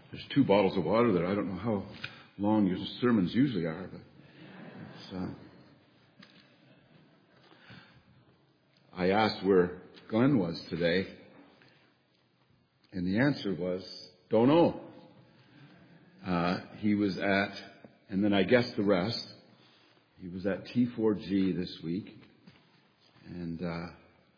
There's 2 bottles of water there. I don't know how long your sermons usually are, but I asked where Glenn was today, and the answer was, don't know. He was at, and then I guessed the rest, he was at T4G this week, and a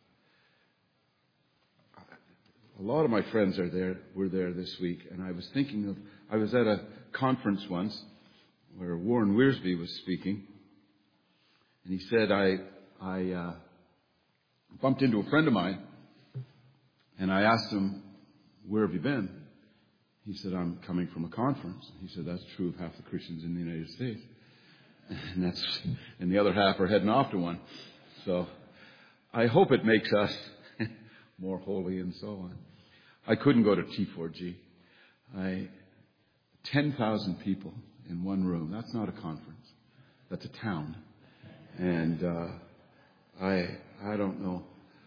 lot of my friends were there this week, and I was thinking of, I was at a conference once where Warren Wiersbe was speaking, and he said, I bumped into a friend of mine, and I asked him, where have you been? He said, I'm coming from a conference. He said, that's true of half the Christians in the United States. And the other half are heading off to one. So I hope it makes us more holy and so on. I couldn't go to T4G. 10,000 people in one room. That's not a conference. That's a town. And I don't know.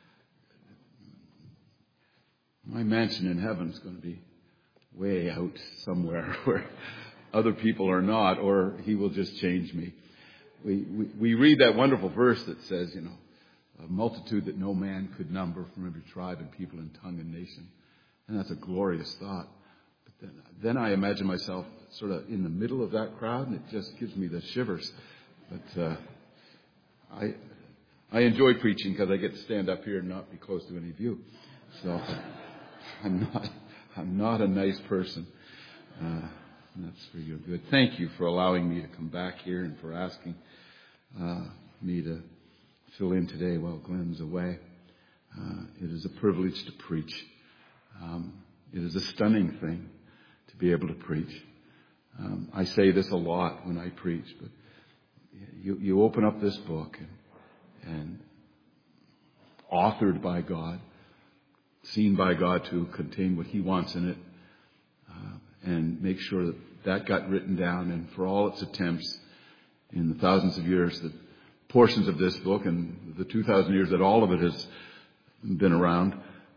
My mansion in heaven is going to be way out somewhere where other people are not, or he will just change me. We read that wonderful verse that says, a multitude that no man could number from every tribe and people and tongue and nation. And that's a glorious thought. But then I imagine myself sort of in the middle of that crowd, and it just gives me the shivers. But I enjoy preaching because I get to stand up here and not be close to any of you. So I'm not a nice person. That's for your good. Thank you for allowing me to come back here and for asking me to fill in today while Glenn's away. It is a privilege to preach. It is a stunning thing to be able to preach. I say this a lot when I preach, but you open up this book and authored by God, seen by God to contain what He wants in it, and make sure that got written down, and for all its attempts in the thousands of years that portions of this book and the 2,000 years that all of it has been around,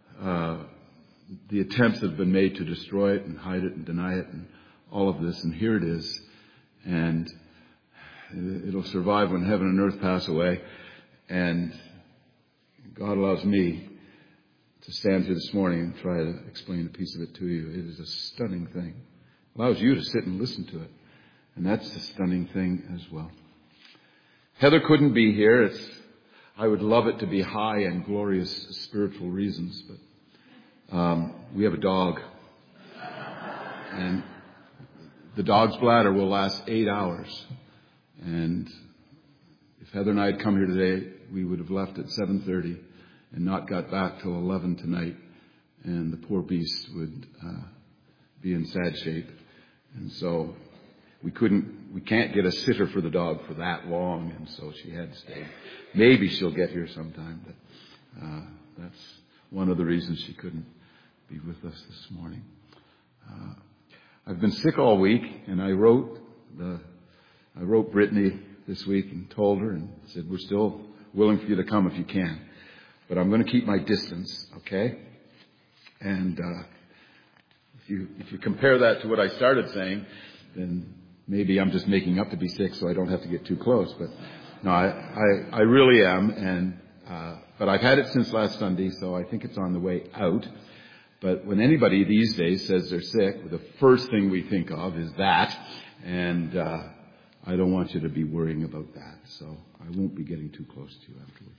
the attempts have been made to destroy it and hide it and deny it and all of this, and here it is, and it'll survive when heaven and earth pass away, and God allows me to stand here this morning and try to explain a piece of it to you. It is a stunning thing. It allows you to sit and listen to it. And that's a stunning thing as well. Heather couldn't be here. I would love it to be high and glorious spiritual reasons, but we have a dog. And the dog's bladder will last 8 hours. And if Heather and I had come here today, we would have left at 7:30. And not got back till 11 tonight, and the poor beast would be in sad shape. And so we can't get a sitter for the dog for that long, and so she had to stay. Maybe she'll get here sometime, but that's one of the reasons she couldn't be with us this morning. I've been sick all week, and I wrote Brittany this week and told her and said, we're still willing for you to come if you can. But I'm going to keep my distance, okay? And if you compare that to what I started saying, then maybe I'm just making up to be sick so I don't have to get too close. But no, I really am. And but I've had it since last Sunday, so I think it's on the way out. But when anybody these days says they're sick, the first thing we think of is that. And I don't want you to be worrying about that. So I won't be getting too close to you afterwards.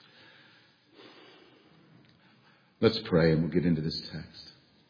Let's pray and we'll get into this text.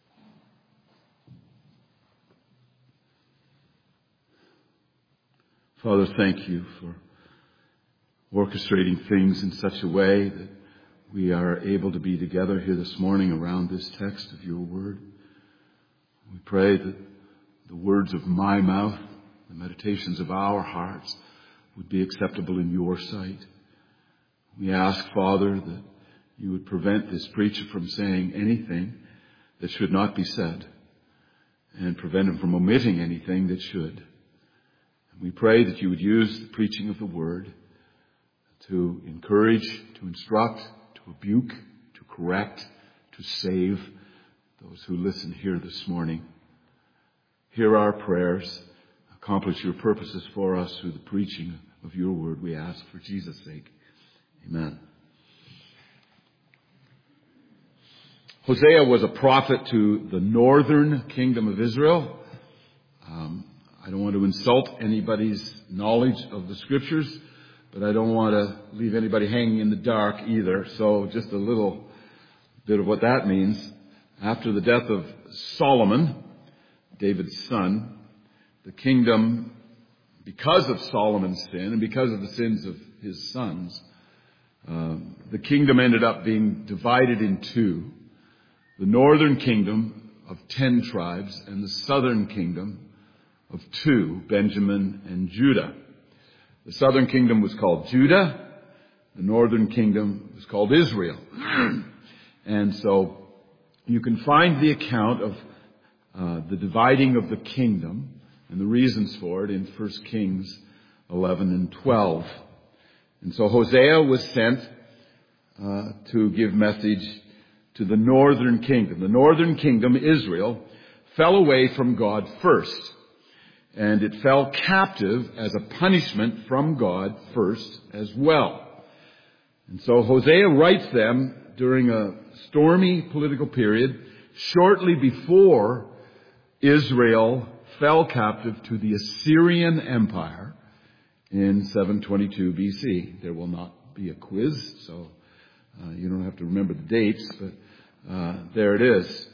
Father, thank you for orchestrating things in such a way that we are able to be together here this morning around this text of your word. We pray that the words of my mouth, the meditations of our hearts would be acceptable in your sight. We ask, Father, that you would prevent this preacher from saying anything that should not be said and prevent him from omitting anything that should. And we pray that you would use the preaching of the word to encourage, to instruct, to rebuke, to correct, to save those who listen here this morning. hear our prayers, accomplish your purposes for us through the preaching of your word, we ask for Jesus' sake. Amen. Hosea was a prophet to the northern kingdom of Israel. I don't want to insult anybody's knowledge of the scriptures, but I don't want to leave anybody hanging in the dark either. So just a little bit of what that means. After the death of Solomon, David's son, the kingdom, because of Solomon's sin and because of the sins of his sons, the kingdom ended up being divided in two. The northern kingdom of 10 tribes and the southern kingdom of 2, Benjamin and Judah. The southern kingdom was called Judah. The northern kingdom was called Israel. And so you can find the account of the dividing of the kingdom and the reasons for it in 1 Kings 11 and 12. And so Hosea was sent to give message to the northern kingdom. The northern kingdom, Israel, fell away from God first. And it fell captive as a punishment from God first as well. And so Hosea writes them during a stormy political period shortly before Israel fell captive to the Assyrian Empire in 722 BC. There will not be a quiz, so you don't have to remember the dates, but there it is.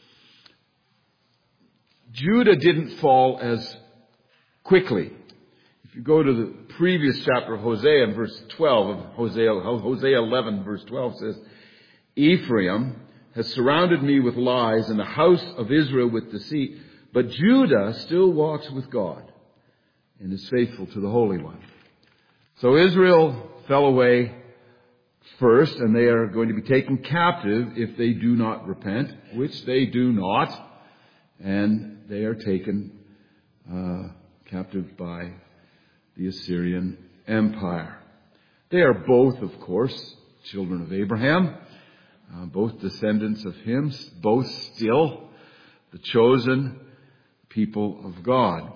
Judah didn't fall as quickly. If you go to the previous chapter of Hosea in verse 12 of Hosea 11 verse 12 says, Ephraim has surrounded me with lies and the house of Israel with deceit, but Judah still walks with God and is faithful to the Holy One. So Israel fell away first, and they are going to be taken captive if they do not repent, which they do not, and they are taken captive by the Assyrian Empire. They are both, of course, children of Abraham, both descendants of him, both still the chosen people of God.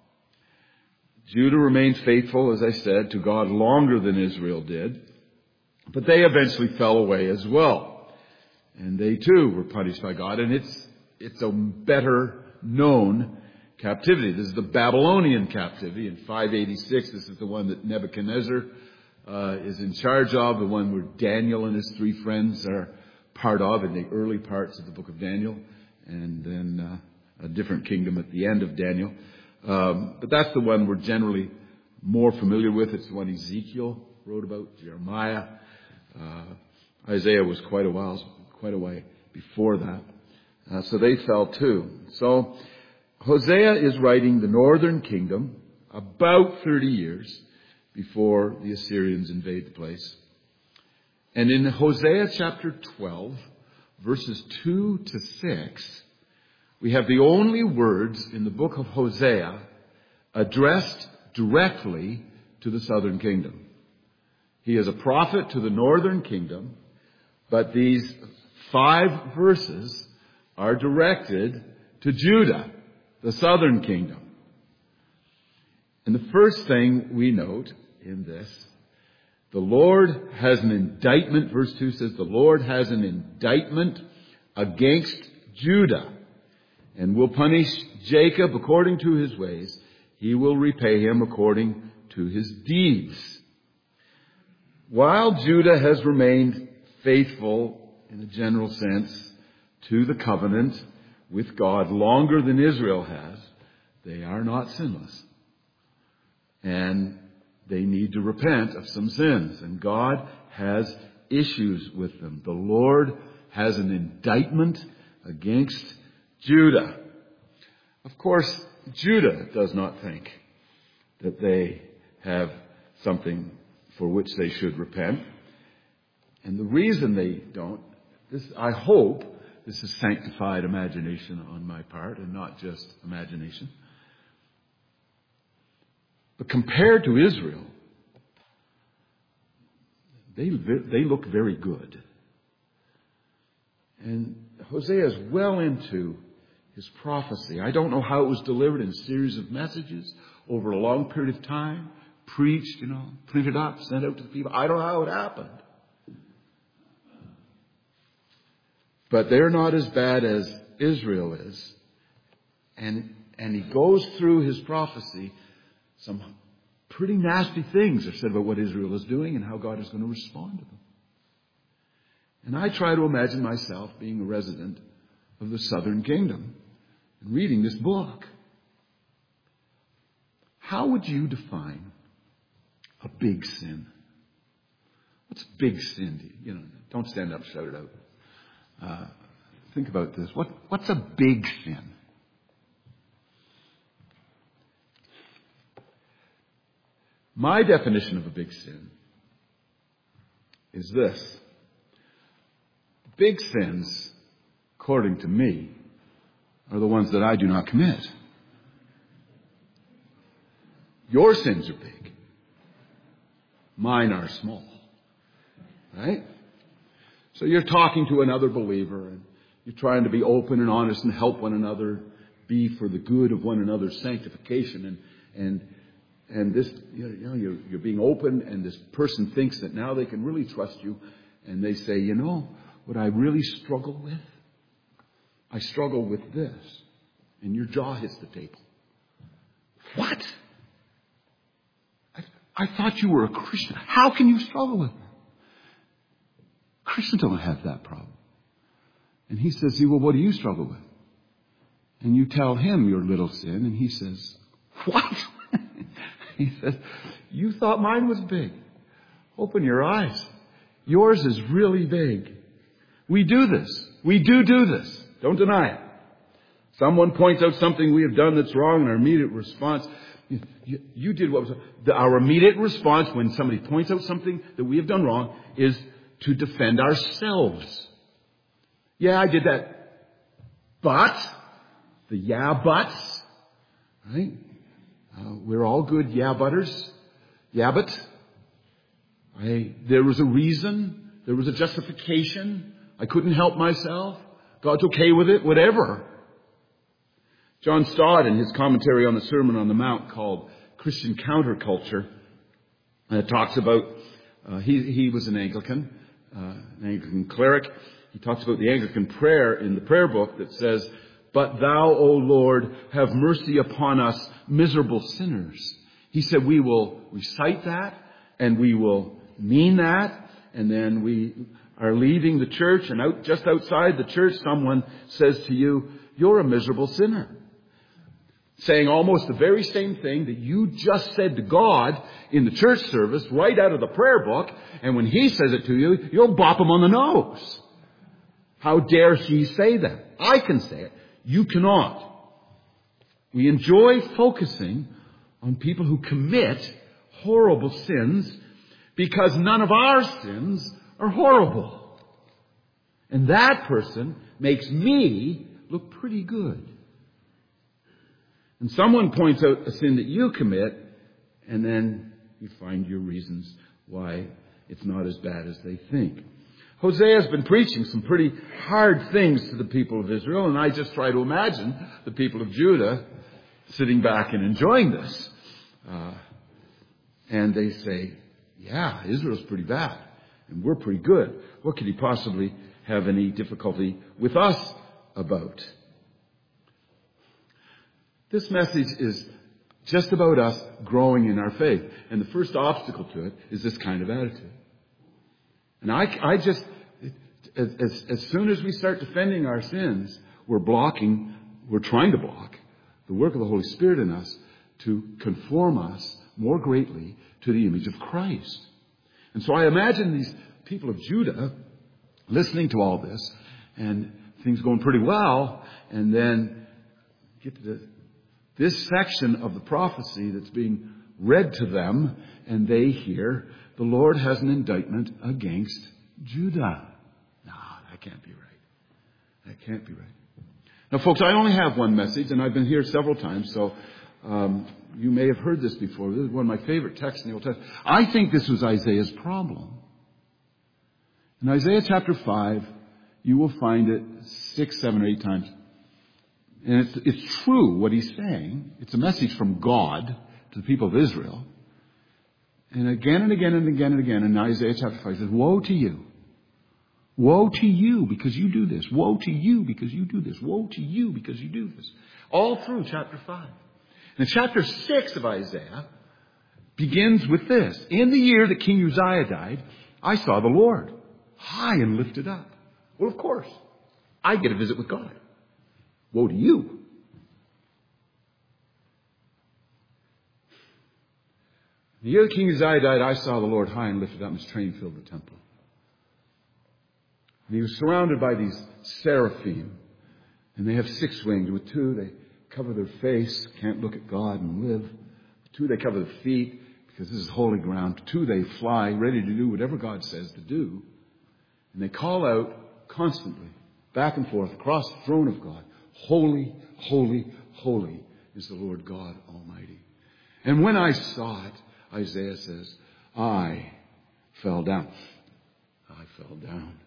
Judah remained faithful, as I said, to God longer than Israel did, but they eventually fell away as well. And they too were punished by God, and it's a better known captivity. This is the Babylonian captivity in 586. This is the one that Nebuchadnezzar is in charge of, the one where Daniel and his 3 friends are part of in the early parts of the book of Daniel, and then a different kingdom at the end of Daniel. But that's the one we're generally more familiar with. It's the one Ezekiel wrote about, Jeremiah. Isaiah was quite a way before that. So they fell too. So Hosea is writing the northern kingdom about 30 years before the Assyrians invade the place. And in Hosea chapter 12, verses 2 to 6, we have the only words in the book of Hosea addressed directly to the southern kingdom. He is a prophet to the northern kingdom, but these 5 verses are directed to Judah, the southern kingdom. And the first thing we note in this, the Lord has an indictment. Verse 2 says, the Lord has an indictment against Judah and will punish Jacob according to his ways. He will repay him according to his deeds. While Judah has remained faithful in a general sense to the covenant with God longer than Israel has, they are not sinless. And they need to repent of some sins. And God has issues with them. The Lord has an indictment against Judah. Of course, Judah does not think that they have something for which they should repent. And the reason they don't, I hope this is sanctified imagination on my part and not just imagination. But compared to Israel, they look very good. And Hosea is well into his prophecy. I don't know how it was delivered in a series of messages over a long period of time, preached, printed up, sent out to the people. I don't know how it happened. But they're not as bad as Israel is. And he goes through his prophecy. Some pretty nasty things are said about what Israel is doing and how God is going to respond to them. And I try to imagine myself being a resident of the southern kingdom and reading this book. How would you define a big sin? What's a big sin? Don't stand up, shout it out. Think about this. What's a big sin? My definition of a big sin is this. Big sins, according to me, are the ones that I do not commit. Your sins are big. Mine are small. Right? So you're talking to another believer and you're trying to be open and honest and help one another be for the good of one another's sanctification. And this, you're being open, and this person thinks that now they can really trust you, and they say, what I really struggle with? I struggle with this. And your jaw hits the table. What? I thought you were a Christian. How can you struggle with that? Christians don't have that problem. And he says, well, what do you struggle with? And you tell him your little sin, and he says, what? He says, you thought mine was big. Open your eyes. Yours is really big. We do this. We do this. Don't deny it. Someone points out something we have done that's wrong, and our immediate response, you did what was our immediate response when somebody points out something that we have done wrong is to defend ourselves. Yeah, I did that. But, the yeah buts, right? We're all good yeah butters. Yeah, but there was a reason. There was a justification. I couldn't help myself. God's okay with it, whatever. John Stott, in his commentary on the Sermon on the Mount called Christian Counterculture, talks about, he was an Anglican cleric. He talks about the Anglican prayer in the prayer book that says, but thou, O Lord, have mercy upon us, miserable sinners. He said we will recite that, and we will mean that, and then we are leaving the church, and just outside the church, someone says to you, you're a miserable sinner. Saying almost the very same thing that you just said to God in the church service, right out of the prayer book, and when he says it to you, you'll bop him on the nose. How dare he say that? I can say it. You cannot. We enjoy focusing on people who commit horrible sins because none of our sins are horrible. And that person makes me look pretty good. And someone points out a sin that you commit, and then you find your reasons why it's not as bad as they think. Hosea has been preaching some pretty hard things to the people of Israel, and I just try to imagine the people of Judah sitting back and enjoying this. And they say, yeah, Israel's pretty bad, and we're pretty good. What could he possibly have any difficulty with us about? This message is just about us growing in our faith. And the first obstacle to it is this kind of attitude. And I just, as soon as we start defending our sins, we're trying to block the work of the Holy Spirit in us to conform us more greatly to the image of Christ. And so I imagine these people of Judah listening to all this and things going pretty well, and then get to this section of the prophecy that's being read to them, and they hear, the Lord has an indictment against Judah. No, that can't be right. That can't be right. Now, folks, I only have one message, and I've been here several times, so you may have heard this before. This is one of my favorite texts in the Old Testament. I think this was Isaiah's problem. In Isaiah chapter 5, you will find it 6, 7, or 8 times. And it's true what he's saying. It's a message from God to the people of Israel. And again and again and again and again in Isaiah chapter 5 it says, woe to you. Woe to you because you do this. Woe to you because you do this. Woe to you because you do this. All through chapter 5. And chapter 6 of Isaiah begins with this. In the year that King Uzziah died, I saw the Lord high and lifted up. Well, of course, I get a visit with God. Woe to you. The year that King Uzziah died, I saw the Lord high and lifted up, and his train filled the temple. And he was surrounded by these seraphim. And they have 6 wings. With 2, they cover their face, can't look at God and live. With 2, they cover their feet, because this is holy ground. 2, they fly, ready to do whatever God says to do. And they call out constantly, back and forth, across the throne of God, holy, holy, holy is the Lord God Almighty. And when I saw it, Isaiah says, I fell down. I fell down.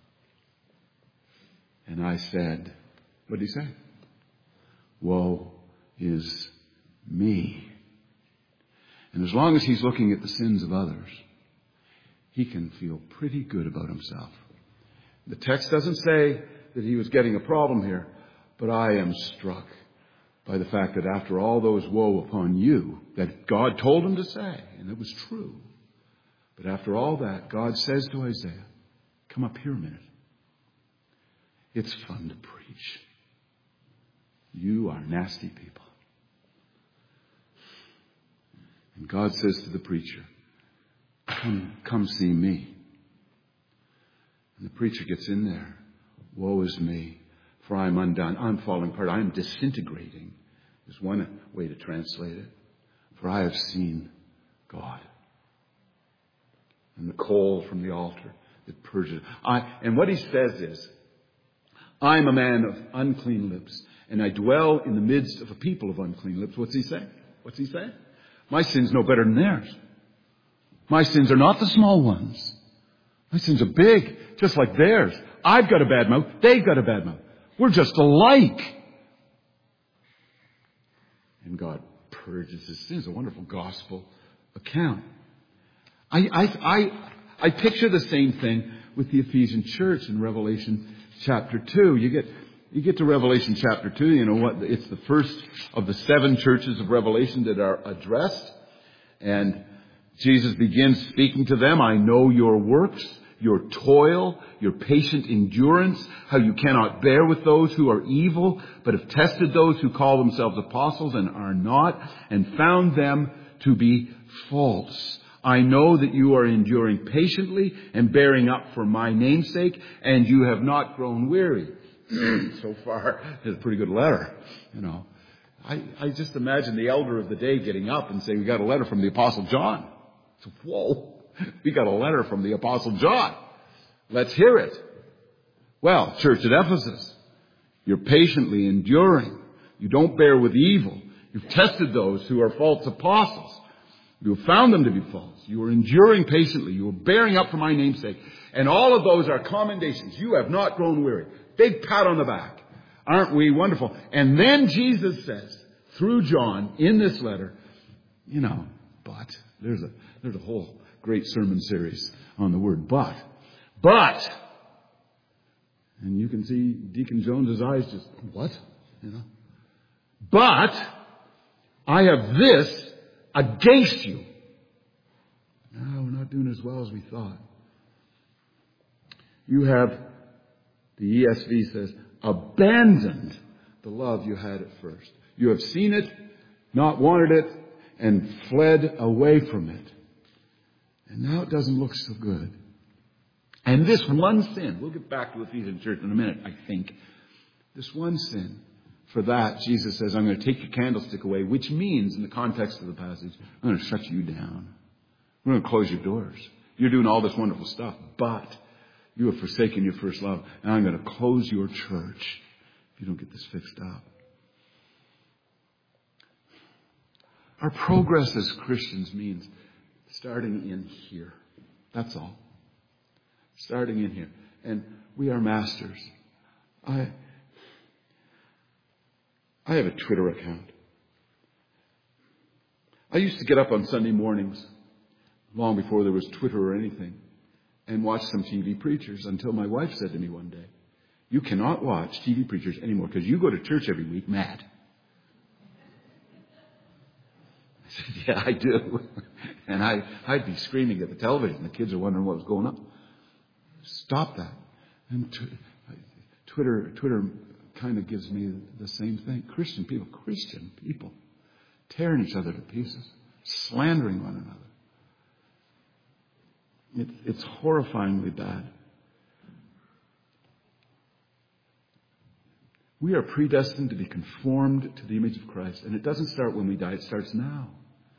And I said, what did he say? Woe is me. And as long as he's looking at the sins of others, he can feel pretty good about himself. The text doesn't say that he was getting a problem here, but I am struck by the fact that after all those woe upon you that God told him to say, and it was true, but after all that, God says to Isaiah, come up here a minute. It's fun to preach. You are nasty people. And God says to the preacher, come see me. And the preacher gets in there. Woe is me, for I am undone. I'm falling apart. I am disintegrating, is one way to translate it. For I have seen God. And the coal from the altar that purges. And what he says is, I am a man of unclean lips, and I dwell in the midst of a people of unclean lips. What's he saying? What's he saying? My sin's no better than theirs. My sins are not the small ones. My sins are big, just like theirs. I've got a bad mouth. They've got a bad mouth. We're just alike. And God purges his sins. A wonderful gospel account. I picture the same thing with the Ephesian church in Revelation chapter 2. You get to Revelation chapter 2, you know what? It's the first of the 7 churches of Revelation that are addressed. And Jesus begins speaking to them. I know your works, your toil, your patient endurance, how you cannot bear with those who are evil, but have tested those who call themselves apostles and are not, and found them to be false. I know that you are enduring patiently and bearing up for my name's sake, and you have not grown weary. So far, it's a pretty good letter, you know. I just imagine the elder of the day getting up and saying, we got a letter from the Apostle John. So, whoa, we got a letter from the Apostle John. Let's hear it. Well, church at Ephesus, you're patiently enduring. You don't bear with evil. You've tested those who are false apostles. You have found them to be false. You are enduring patiently. You are bearing up for my name's sake. And all of those are commendations. You have not grown weary. Big pat on the back. Aren't we wonderful? And then Jesus says, through John, in this letter, you know, but. There's a whole great sermon series on the word but. But. And you can see Deacon Jones's eyes just, what? You know. But I have this against you. No, we're not doing as well as we thought. You have, the ESV says, abandoned the love you had at first. You have seen it, not wanted it, and fled away from it. And now it doesn't look so good. And this one sin, we'll get back to Ephesian church in a minute, I think. This one sin, for that, Jesus says, I'm going to take your candlestick away, which means, in the context of the passage, I'm going to shut you down. I'm going to close your doors. You're doing all this wonderful stuff, but you have forsaken your first love, and I'm going to close your church if you don't get this fixed up. Our progress as Christians means starting in here. That's all. Starting in here. And we are masters. I have a Twitter account. I used to get up on Sunday mornings, long before there was Twitter or anything, and watch some TV preachers until my wife said to me one day, "You cannot watch TV preachers anymore because you go to church every week mad." I said, "Yeah, I do." And I'd be screaming at the television. The kids are wondering what was going on. Stop that. And Twitter kind of gives me the same thing. Christian people tearing each other to pieces, slandering one another. It's horrifyingly bad. We are predestined to be conformed to the image of Christ. And it doesn't start when we die. It starts now.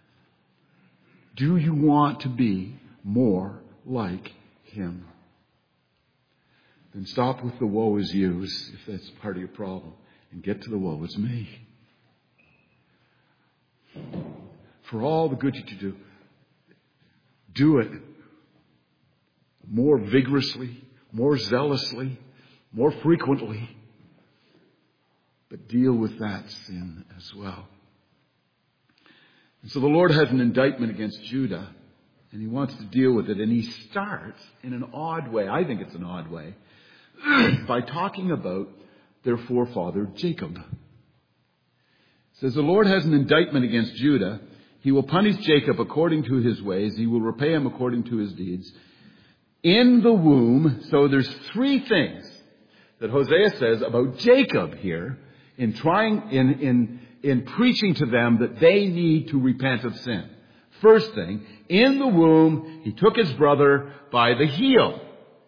Do you want to be more like Him? Then stop with the woe is yous, if that's part of your problem, and get to the woe is me. For all the good you do it more vigorously, more zealously, more frequently. But deal with that sin as well. And so the Lord has an indictment against Judah, and He wants to deal with it. And He starts in an odd way, I think it's an odd way, by talking about their forefather Jacob. It says, the Lord has an indictment against Judah. He will punish Jacob according to his ways. He will repay him according to his deeds. In the womb, so there's three things that Hosea says about Jacob here in preaching to them that they need to repent of sin. First thing, in the womb, he took his brother by the heel.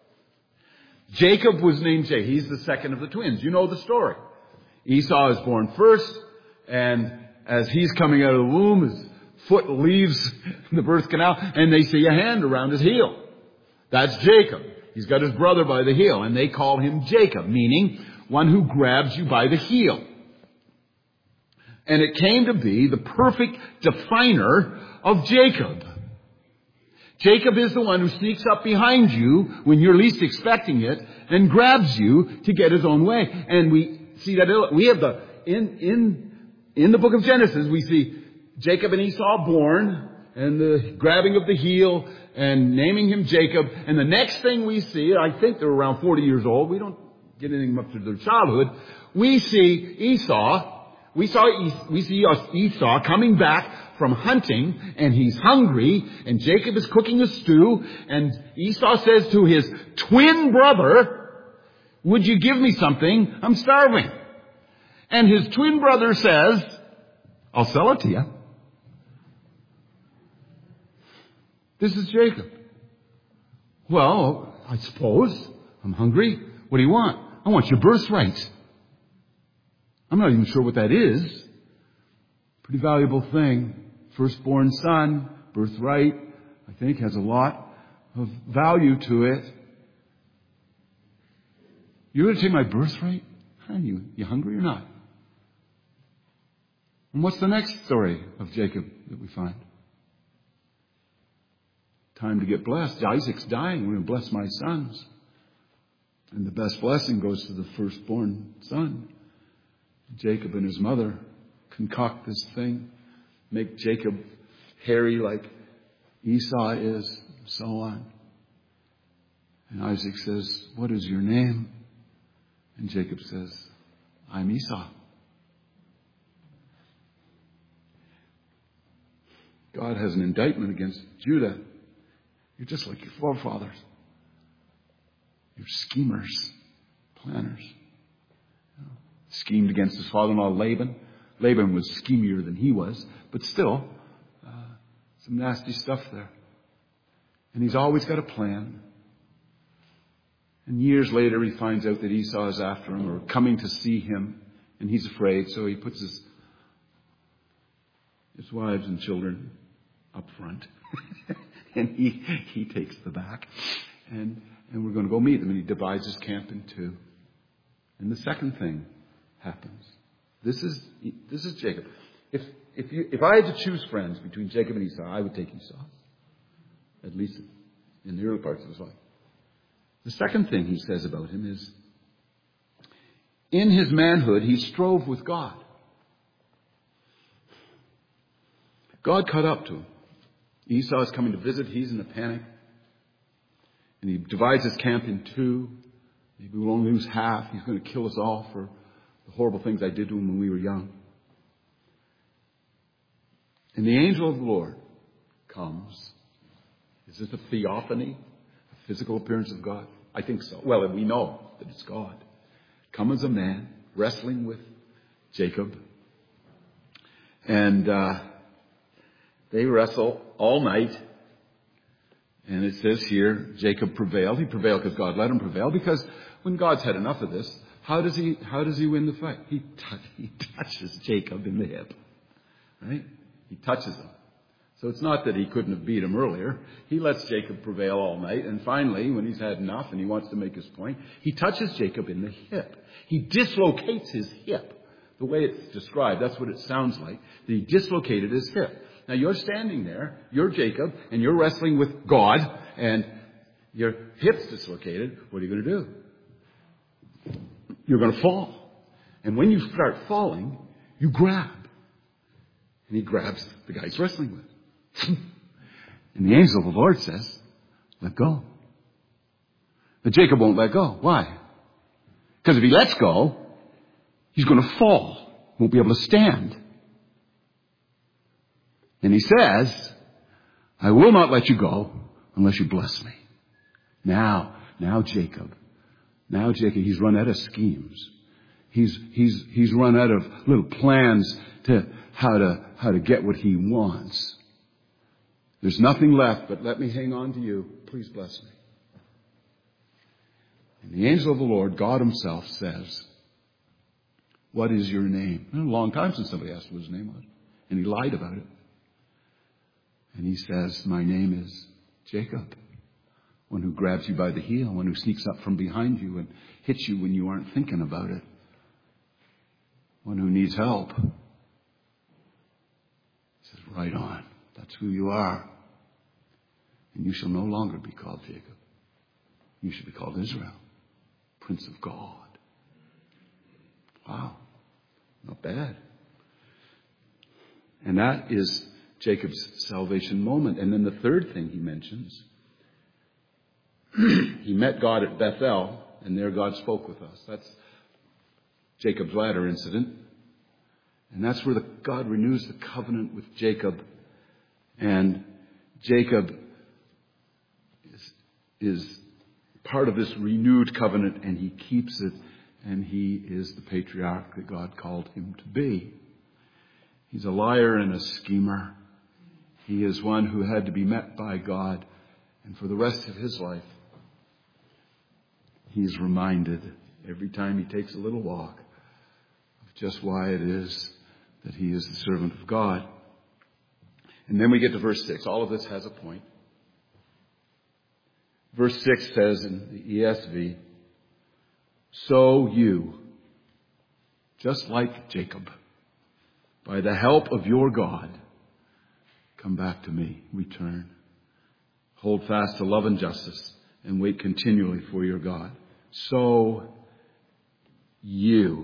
Jacob was named Jacob. He's the second of the twins. You know the story. Esau is born first, and as he's coming out of the womb, his foot leaves the birth canal, and they see a hand around his heel. That's Jacob. He's got his brother by the heel, and they call him Jacob, meaning one who grabs you by the heel. And it came to be the perfect definer of Jacob. Jacob is the one who sneaks up behind you when you're least expecting it and grabs you to get his own way. And we see that we have in the book of Genesis, we see Jacob and Esau born and the grabbing of the heel and naming him Jacob. And the next thing we see, I think they're around 40 years old. We don't get anything up to their childhood. We see Esau. We see Esau coming back from hunting, and he's hungry, and Jacob is cooking a stew, and Esau says to his twin brother, "Would you give me something? I'm starving." And his twin brother says, "I'll sell it to you." This is Jacob. "Well, I suppose. I'm hungry. What do you want?" "I want your birthright." I'm not even sure what that is. Pretty valuable thing. Firstborn son, birthright, I think has a lot of value to it. "You're going to take my birthright? You hungry or not?" And what's the next story of Jacob that we find? Time to get blessed. Isaac's dying. We're going to bless my sons. And the best blessing goes to the firstborn son. Jacob and his mother concoct this thing, make Jacob hairy like Esau is, so on. And Isaac says, "What is your name?" And Jacob says, "I'm Esau." God has an indictment against Judah. You're just like your forefathers. You're schemers, planners. Schemed against his father-in-law Laban. Laban was schemier than he was, but still, some nasty stuff there. And he's always got a plan. And years later, he finds out that Esau is after him or coming to see him, and he's afraid, so he puts his wives and children up front, and he takes the back, and we're going to go meet him, and he divides his camp in two. And the second thing happens. This is Jacob. If I had to choose friends between Jacob and Esau, I would take Esau. At least in the early parts of his life. The second thing he says about him is, in his manhood, he strove with God. God caught up to him. Esau is coming to visit. He's in a panic. And he divides his camp in two. Maybe we'll only lose half. He's going to kill us all for the horrible things I did to him when we were young. And the angel of the Lord comes. Is this a theophany? A physical appearance of God? I think so. Well, we know that it's God. Come as a man, wrestling with Jacob. And they wrestle all night. And it says here, Jacob prevailed. He prevailed because God let him prevail. Because when God's had enough of this, how does he win the fight? He touches Jacob in the hip. Right? He touches him. So it's not that he couldn't have beat him earlier. He lets Jacob prevail all night. And finally, when he's had enough and he wants to make his point, he touches Jacob in the hip. He dislocates his hip. The way it's described, that's what it sounds like. That he dislocated his hip. Now you're standing there, you're Jacob, and you're wrestling with God, and your hip's dislocated. What are you going to do? You're going to fall. And when you start falling, you grab. And he grabs the guy he's wrestling with. And the angel of the Lord says, let go. But Jacob won't let go. Why? Because if he lets go, he's going to fall. Won't be able to stand. And he says, I will not let you go unless you bless me. Now Jacob, he's run out of schemes. He's run out of little plans to how to get what he wants. There's nothing left but let me hang on to you. Please bless me. And the angel of the Lord, God himself, says, what is your name? It's been a long time since somebody asked what his name was. And he lied about it. And he says, my name is Jacob. One who grabs you by the heel. One who sneaks up from behind you and hits you when you aren't thinking about it. One who needs help. He says, right on. That's who you are. And you shall no longer be called Jacob. You should be called Israel. Prince of God. Wow. Not bad. And that is Jacob's salvation moment. And then the third thing he mentions, he met God at Bethel, and there God spoke with us. That's Jacob's ladder incident. And that's where God renews the covenant with Jacob. And Jacob is part of this renewed covenant, and he keeps it, and he is the patriarch that God called him to be. He's a liar and a schemer. He is one who had to be met by God, and for the rest of his life, he's reminded every time he takes a little walk of just why it is that he is the servant of God. And then we get to verse 6. All of this has a point. Verse 6 says in the ESV, so you, just like Jacob, by the help of your God, come back to me, return. Hold fast to love and justice and wait continually for your God. So you.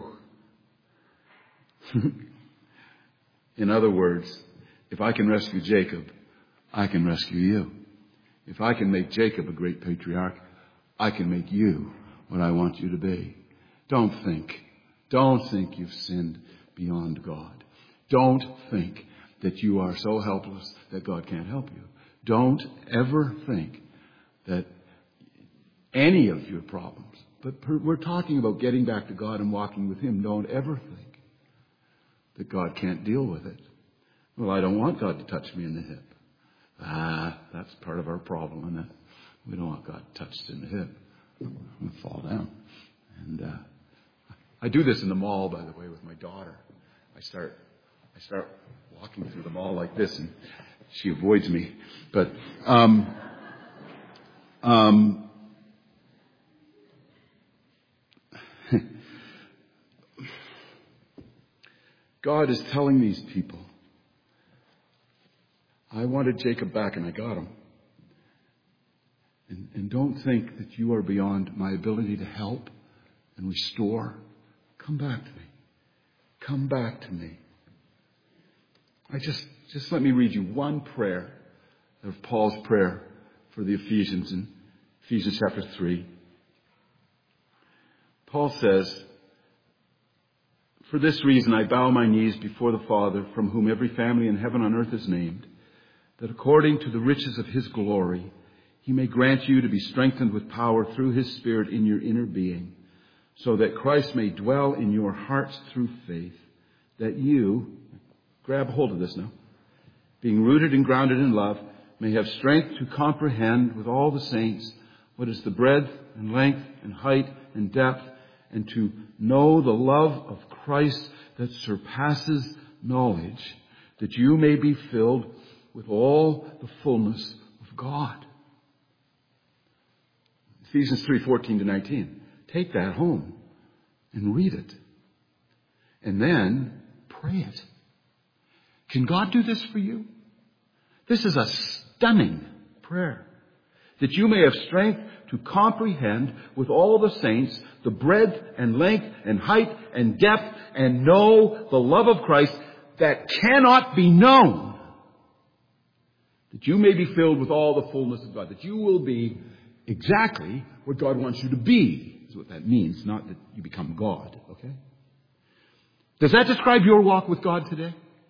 In other words, if I can rescue Jacob, I can rescue you. If I can make Jacob a great patriarch, I can make you what I want you to be. Don't think you've sinned beyond God. Don't think that you are so helpless that God can't help you. Don't ever think that any of your problems, but we're talking about getting back to God and walking with Him. Don't ever think that God can't deal with it. Well, I don't want God to touch me in the hip. That's part of our problem, isn't it? We don't want God touched in the hip. I'm going to fall down. And I do this in the mall, by the way, with my daughter. I start walking through the mall like this, and she avoids me. But God is telling these people, I wanted Jacob back and I got him. And don't think that you are beyond my ability to help and restore. Come back to me. Come back to me. Just let me read you one prayer of Paul's prayer for the Ephesians in Ephesians chapter 3. Paul says, "For this reason I bow my knees before the Father, from whom every family in heaven and on earth is named, that according to the riches of his glory, he may grant you to be strengthened with power through his Spirit in your inner being, so that Christ may dwell in your hearts through faith, that you," grab hold of this now, "being rooted and grounded in love, may have strength to comprehend with all the saints what is the breadth and length and height and depth, and to know the love of Christ that surpasses knowledge, that you may be filled with all the fullness of God." Ephesians 3:14-19. Take that home and read it. And then pray it. Can God do this for you? This is a stunning prayer. That you may have strength to comprehend with all the saints the breadth and length and height and depth, and know the love of Christ that cannot be known. That you may be filled with all the fullness of God. That you will be exactly what God wants you to be. Is what that means. Not that you become God. Okay? Does that describe your walk with God today?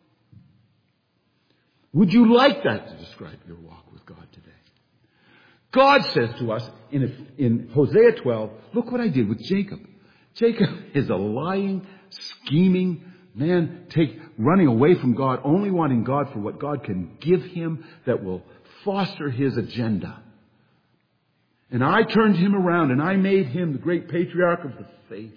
Would you like that to describe your walk with God today? God says to us in Hosea 12, look what I did with Jacob. Jacob is a lying, scheming man, running away from God, only wanting God for what God can give him that will foster his agenda. And I turned him around and I made him the great patriarch of the faith.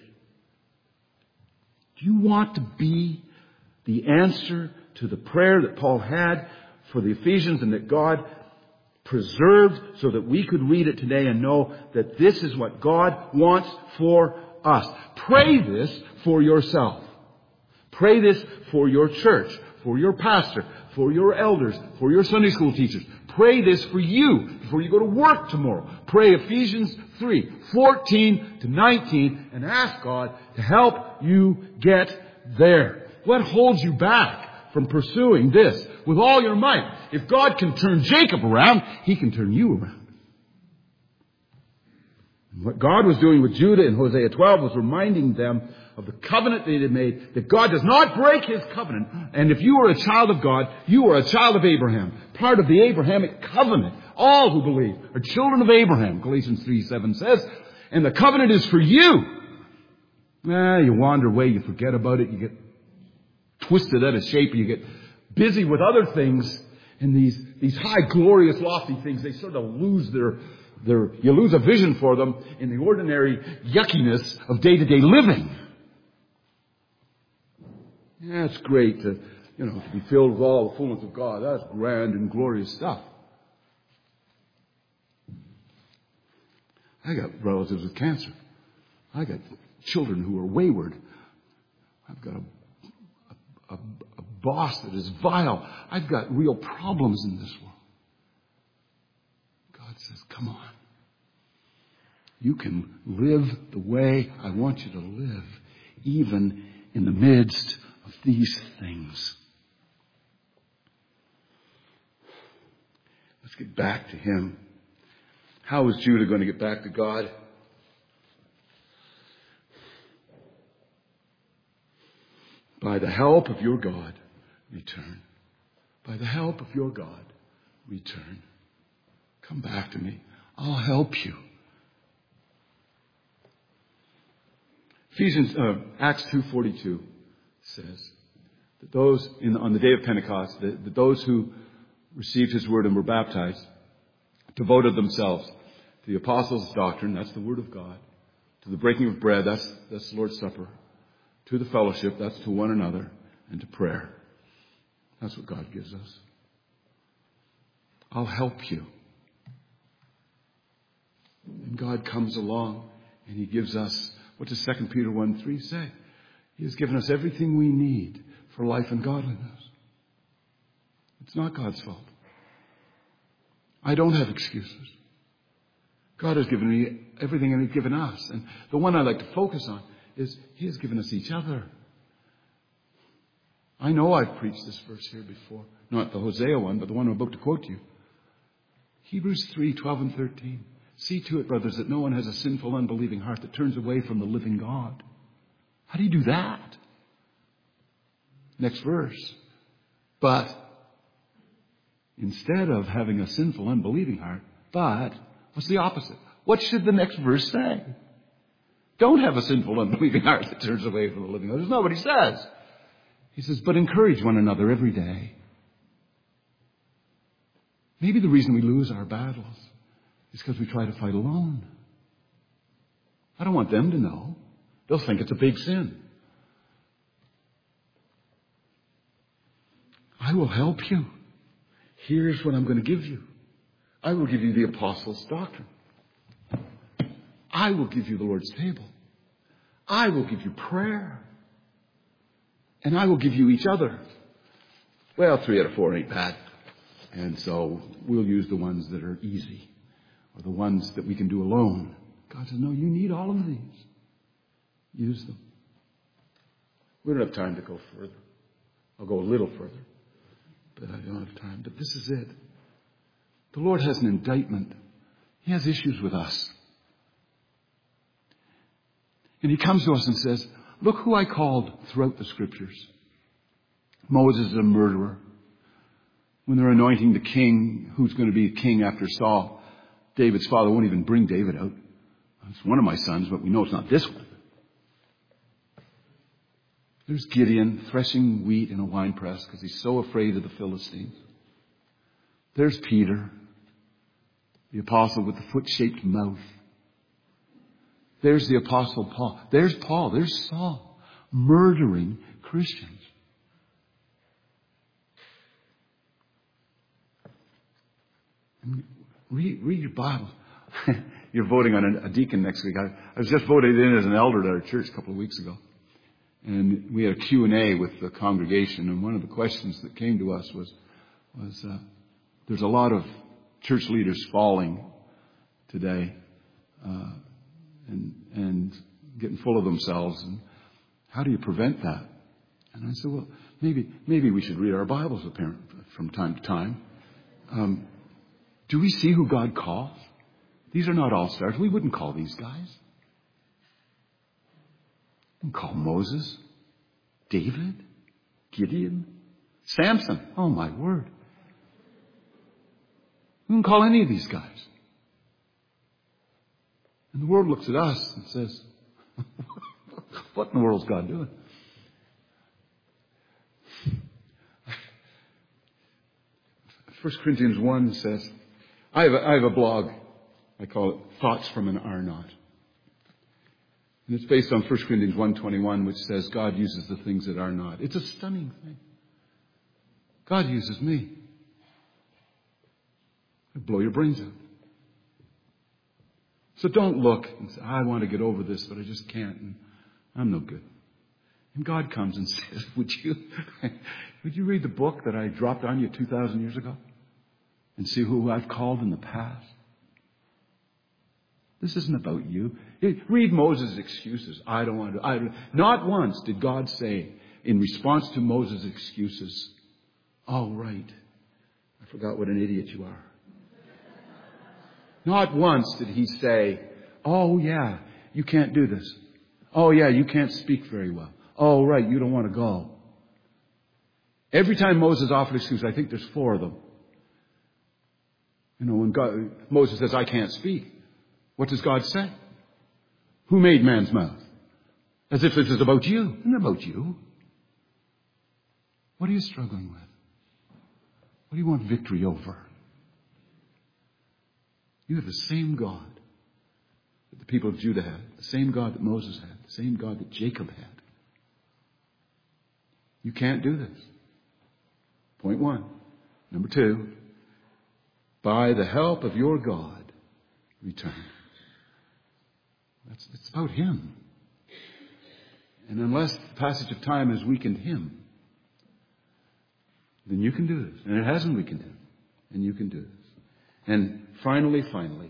Do you want to be the answer to the prayer that Paul had for the Ephesians, and that God preserved so that we could read it today and know that this is what God wants for us? Pray this for yourself. Pray this for your church, for your pastor, for your elders, for your Sunday school teachers. Pray this for you before you go to work tomorrow. Pray Ephesians 3:14-19 and ask God to help you get there. What holds you back from pursuing this with all your might? If God can turn Jacob around, He can turn you around. And what God was doing with Judah in Hosea 12 was reminding them of the covenant they had made, that God does not break His covenant. And if you are a child of God, you are a child of Abraham, part of the Abrahamic covenant. All who believe are children of Abraham, Galatians 3:7 says. And the covenant is for you. You wander away, you forget about it, you get twisted out of shape, you get busy with other things, and these high, glorious, lofty things, they sort of lose you lose a vision for them in the ordinary yuckiness of day-to-day living. Yeah, it's great to be filled with all the fullness of God. That's grand and glorious stuff. I got relatives with cancer. I got children who are wayward. I've got a boss that is vile. I've got real problems in this world. God says, come on. You can live the way I want you to live, even in the midst of these things. Let's get back to Him. How is Judah going to get back to God? By the help of your God, return. By the help of your God, return. Come back to me. I'll help you. Acts 2:42 says that those on the day of Pentecost, that those who received His word and were baptized devoted themselves to the apostles' doctrine, that's the word of God, to the breaking of bread, that's the Lord's Supper, to the fellowship, that's to one another, and to prayer. That's what God gives us. I'll help you. And God comes along and He gives us, what does 2 Peter 1:3 say? He has given us everything we need for life and godliness. It's not God's fault. I don't have excuses. God has given me everything, and He's given us. And the one I like to focus on is He has given us each other. I know I've preached this verse here before. Not the Hosea one, but the one I'm about to quote to you. Hebrews 3:12 and 13. See to it, brothers, that no one has a sinful, unbelieving heart that turns away from the living God. How do you do that? Next verse. But instead of having a sinful, unbelieving heart, but what's the opposite? What should the next verse say? Don't have a sinful, unbelieving heart that turns away from the living God. That's not what he says. He says, but encourage one another every day. Maybe the reason we lose our battles is because we try to fight alone. I don't want them to know. They'll think it's a big sin. I will help you. Here's what I'm going to give you. I will give you the apostles' doctrine. I will give you the Lord's table. I will give you prayer. And I will give you each other. Well, 3 out of 4 ain't bad. And so we'll use the ones that are easy, or the ones that we can do alone. God says, no, you need all of these. Use them. We don't have time to go further. I'll go a little further, but I don't have time. But this is it. The Lord has an indictment. He has issues with us. And he comes to us and says, look who I called throughout the scriptures. Moses is a murderer. When they're anointing the king, who's going to be king after Saul, David's father won't even bring David out. It's one of my sons, but we know it's not this one. There's Gideon threshing wheat in a winepress because he's so afraid of the Philistines. There's Peter, the apostle with the foot-shaped mouth. There's the apostle Paul. There's Paul. There's Saul, murdering Christians. Read your Bible. You're voting on a deacon next week. I was just voted in as an elder at our church a couple of weeks ago. And we had a Q&A with the congregation. And one of the questions that came to us was there's a lot of church leaders falling today and getting full of themselves. And how do you prevent that? And I said, well, maybe we should read our Bibles from time to time. Do we see who God calls? These are not all-stars. We wouldn't call these guys. We wouldn't call Moses, David, Gideon, Samson. Oh, my word. We wouldn't call any of these guys. And the world looks at us and says, what in the world's God doing? 1 Corinthians 1 says, I have a blog. I call it Thoughts from an Arnott. And it's based on 1 Corinthians 1:21, which says God uses the things that are not. It's a stunning thing. God uses me. It'll blow your brains out. So don't look and say, I want to get over this, but I just can't, and I'm no good. And God comes and says, would you read the book that I dropped on you 2,000 years ago? And see who I've called in the past? This isn't about you. Read Moses' excuses. I don't want to. Not once did God say, in response to Moses' excuses, oh, right, I forgot what an idiot you are. Not once did he say, oh, yeah, you can't do this. Oh, yeah, you can't speak very well. Oh, right, you don't want to go. Every time Moses offered excuses, I think there's 4 of them. You know, when Moses says, I can't speak, what does God say? Who made man's mouth? As if this is about you. It's not about you. What are you struggling with? What do you want victory over? You have the same God that the people of Judah had, the same God that Moses had, the same God that Jacob had. You can't do this. Point 1. Number 2, by the help of your God, return. It's about Him. And unless the passage of time has weakened Him, then you can do this. And it hasn't weakened Him. And you can do this. And finally,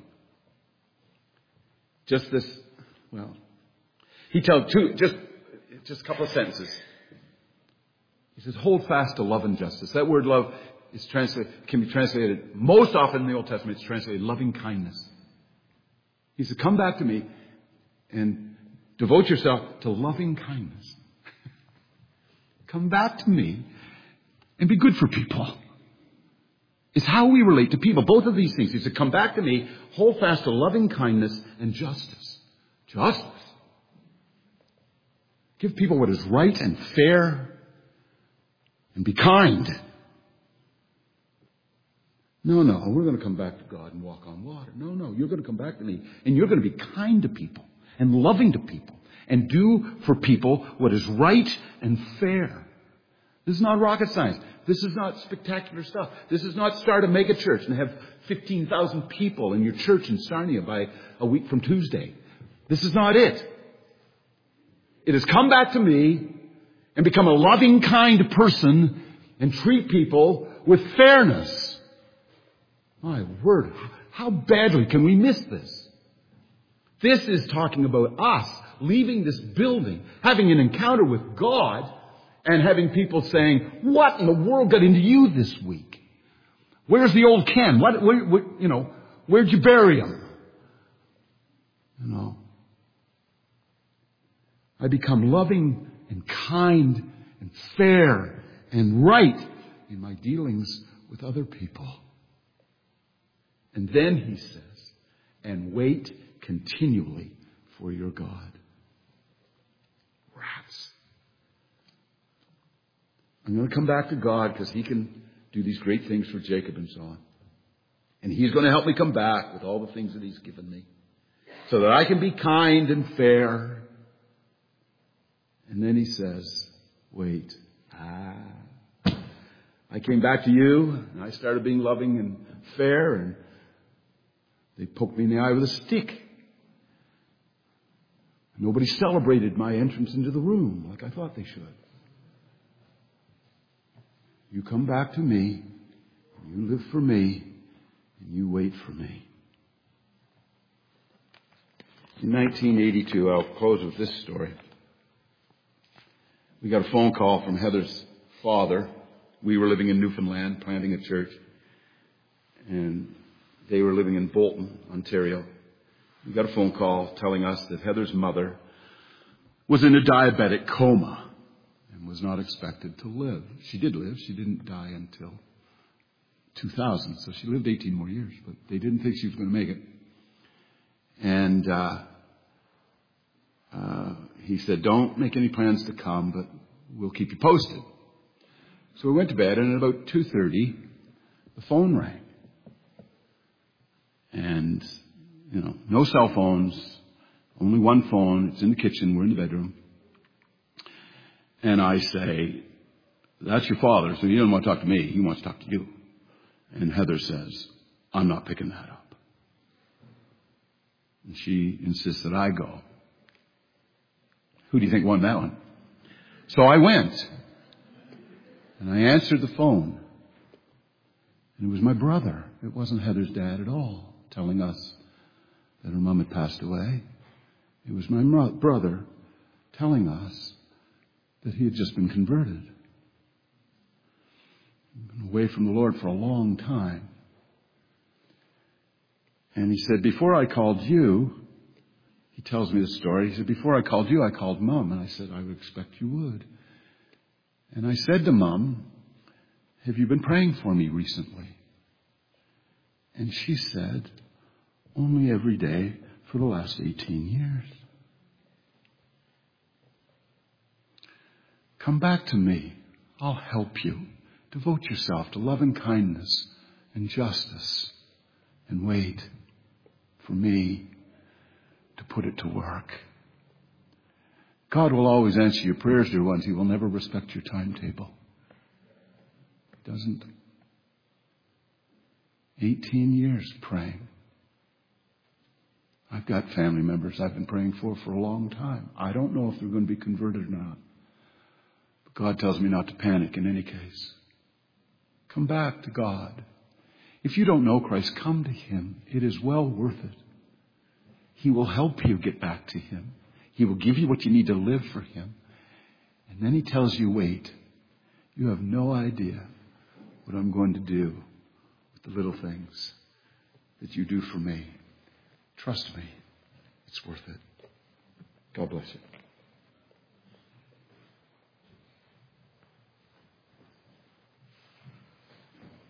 just this, well, he tells just a couple of sentences. He says, hold fast to love and justice. That word love can be translated, most often in the Old Testament, it's translated loving kindness. He said, come back to me and devote yourself to loving kindness. Come back to me and be good for people. It's how we relate to people. Both of these things. He said, come back to me, hold fast to loving kindness and justice. Justice. Give people what is right and fair and be kind. No, we're going to come back to God and walk on water. No, you're going to come back to me and you're going to be kind to people and loving to people and do for people what is right and fair. This is not rocket science. This is not spectacular stuff. This is not start a mega church and have 15,000 people in your church in Sarnia by a week from Tuesday. This is not it. It has come back to me and become a loving, kind person and treat people with fairness. My word, how badly can we miss this? This is talking about us leaving this building, having an encounter with God, and having people saying, what in the world got into you this week? Where's the old Ken? Where'd you bury him? I become loving and kind and fair and right in my dealings with other people. And then he says, and wait continually for your God. Rats. I'm going to come back to God because he can do these great things for Jacob and so on. And he's going to help me come back with all the things that he's given me so that I can be kind and fair. And then he says, wait. I came back to you and I started being loving and fair, and they poked me in the eye with a stick. Nobody celebrated my entrance into the room like I thought they should. You come back to me, you live for me, and you wait for me. In 1982, I'll close with this story. We got a phone call from Heather's father. We were living in Newfoundland, planting a church, and they were living in Bolton, Ontario. We got a phone call telling us that Heather's mother was in a diabetic coma and was not expected to live. She did live. She didn't die until 2000, so she lived 18 more years, but they didn't think she was going to make it. And he said, don't make any plans to come, but we'll keep you posted. So we went to bed, and at about 2:30, the phone rang. And, no cell phones, only one phone. It's in the kitchen. We're in the bedroom. And I say, that's your father, so he doesn't want to talk to me. He wants to talk to you. And Heather says, I'm not picking that up. And she insists that I go. Who do you think won that one? So I went. And I answered the phone. And it was my brother. It wasn't Heather's dad at all, telling us that her mom had passed away. It was my brother telling us that he had just been converted. He'd been away from the Lord for a long time. And he said, before I called you, he tells me the story. He said, before I called you, I called Mom. And I said, I would expect you would. And I said to Mom, have you been praying for me recently? And she said, only every day for the last 18 years. Come back to me. I'll help you. Devote yourself to love and kindness and justice, and wait for me to put it to work. God will always answer your prayers, dear ones. He will never respect your timetable. He doesn't. 18 years praying. I've got family members I've been praying for a long time. I don't know if they're going to be converted or not. But God tells me not to panic in any case. Come back to God. If you don't know Christ, come to Him. It is well worth it. He will help you get back to Him. He will give you what you need to live for Him. And then He tells you, wait. You have no idea what I'm going to do with the little things that you do for me. Trust me. It's worth it. God bless you.